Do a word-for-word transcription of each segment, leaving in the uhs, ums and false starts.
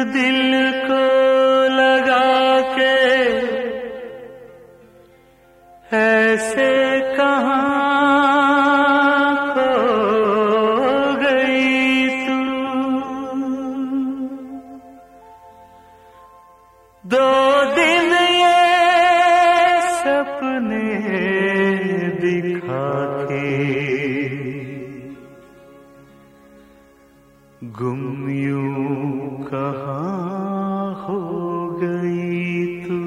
दिल को लगा के ऐसे कहाँ खो गई तू। दो दिन ये सपने दिखा के गुम यूं कहाँ हो गई तू।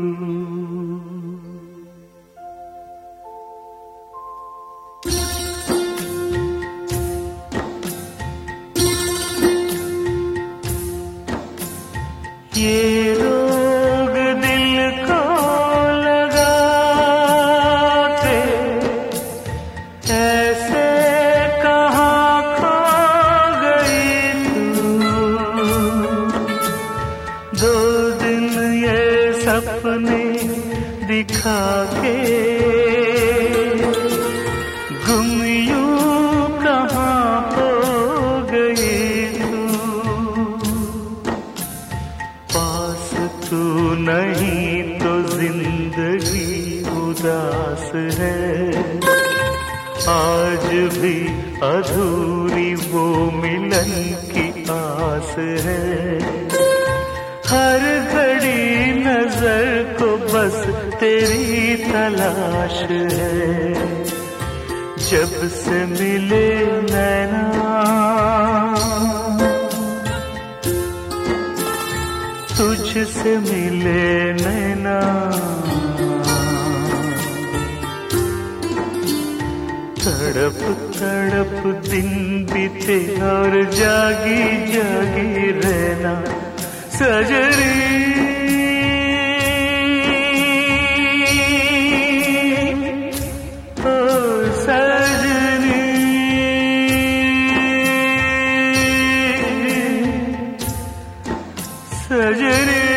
ये रोग दिल को लगा के ऐसे कहाँ खो गई तू। दो दिन ये सपने दिखा के गुम यूं कहाँ हो गई तू। पास तू नहीं तो जिंदगी उदास है। आज भी अधूरी वो मिलन की आस है। हर घड़ी नजर को बस तेरी तलाश है। जब से मिले नैना तुझसे मिले नैना, तड़प तड़प दिन बीते और जागी जागी रहना सजनी। ओ सजनी सजनी।